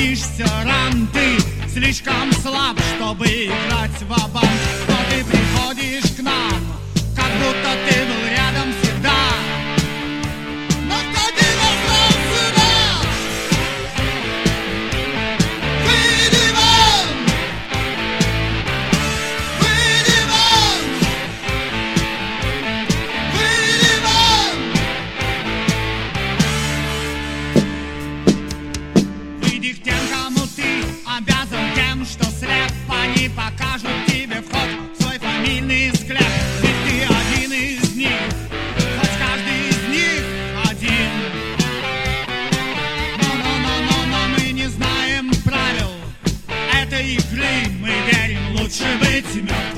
боишься ран, ты слишком слаб, чтобы играть ва-банк. Но ты приходишь к нам, как будто ты был рядом всегда. Но кто тебя звал сюда? Выйди вон! Выйди вон! Выйди вон! Выйди к тем, кому ты обязан тем, что слеп. Они покажут тебе вход в свой фамильный склеп. Ведь ты один из них, хоть каждый из них один. Но мы не знаем правил этой игры. Мы верим, лучше быть мертвым.